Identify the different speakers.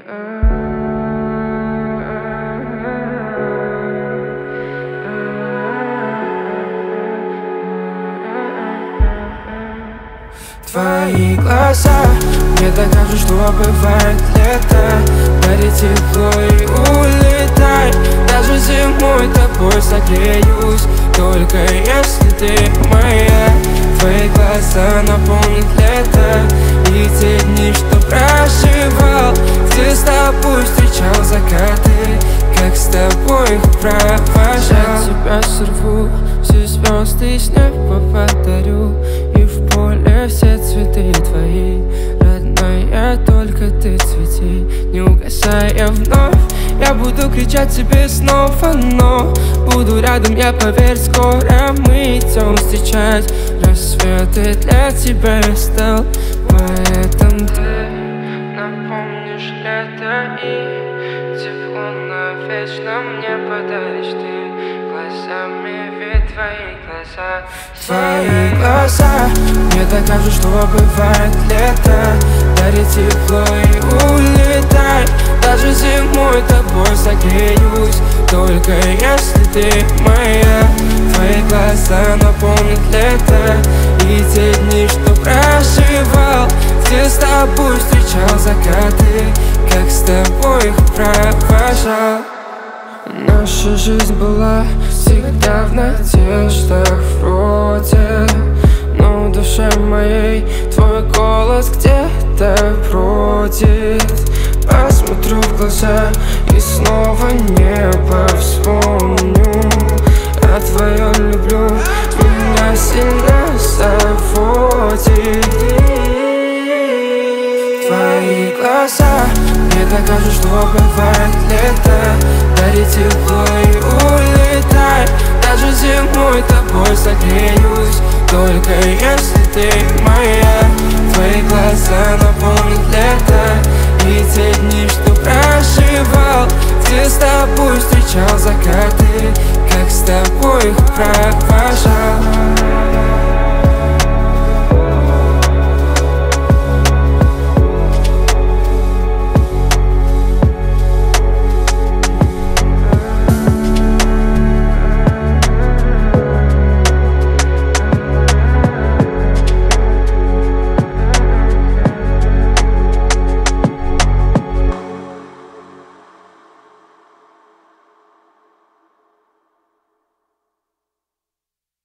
Speaker 1: Твои глаза мне докажут, что бывает лето. Дари тепло и улетай. Даже зимой тобой согреюсь, только если ты моя. Твои глаза напомнят лето и те дни, что проживал, где с тобой встречал закаты, как с тобой их провожал. Я тебя сорву, все звезды и с неба подарю, и в поле все цветы твои. Родная, только ты цвети, не угасая вновь. Я буду кричать тебе снова, но буду рядом, я, поверь, скоро мы идем встречать рассветы. Для тебя я стал поэтом. Ты напомнишь лето и тепло навечно мне подаришь ты глазами, ведь твои глаза. Твои глаза мне докажут, что бывает лето. Дари тепло и улетай. Даже зимой тобой согреюсь, только если ты моя. Твои глаза напомнят лето и те дни, что проживал, где с тобой встречал закаты, как с тобой их провожал. Наша жизнь была всегда в надеждах вроде, но в душе моей твой голос где-то бродит. Посмотрю в глаза и снова небо вспомню, а твое люблю меня сильно заводит. Твои глаза мне докажут, что бывает лето. Дари тепло и улетай. Даже зимой тобой согреюсь, только если ты моя. Твои глаза напомнят лето и те дни, что проживал, где с тобой встречал закаты, как с тобой их провожал.